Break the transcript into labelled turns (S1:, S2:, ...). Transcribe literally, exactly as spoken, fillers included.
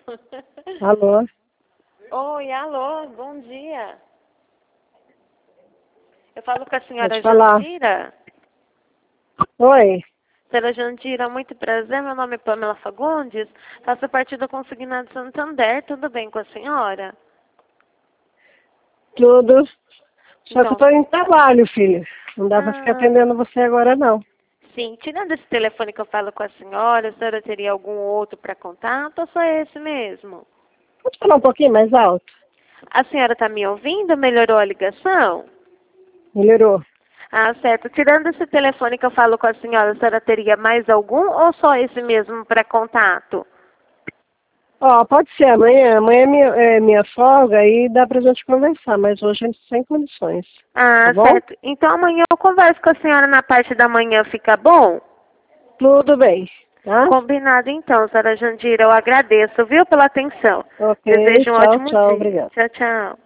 S1: Alô?
S2: Oi, alô, bom dia. Eu falo com a senhora
S1: Pode falar.
S2: Jandira.
S1: Oi,
S2: Senhora Jandira, muito prazer. Meu nome é Pamela Fagundes. Faço parte do Consignado Santander. Tudo bem com a senhora?
S1: tudo. Só que eu
S2: Então,
S1: tô em trabalho, filho. Não dá pra ficar
S2: ah,
S1: atendendo você agora, não.
S2: sim. Tirando esse telefone que eu falo com a senhora, a senhora teria algum outro para contato ou só esse mesmo?
S1: Pode falar um pouquinho mais alto?
S2: A senhora está me ouvindo? Melhorou a ligação?
S1: Melhorou.
S2: Ah, certo. Tirando esse telefone que eu falo com a senhora, a senhora teria mais algum ou só esse mesmo para contato?
S1: Ó, pode ser amanhã. Amanhã é minha, é minha folga e dá pra gente conversar, mas hoje a gente sem condições. Tá
S2: Ah,
S1: bom?
S2: certo. Então amanhã eu converso com a senhora na parte da manhã, fica bom?
S1: Tudo bem, tá?
S2: Combinado então, senhora Jandira. Eu agradeço, viu, pela atenção.
S1: Ok,
S2: Desejo um
S1: tchau,
S2: ótimo
S1: tchau,
S2: dia.
S1: obrigada.
S2: Tchau, tchau.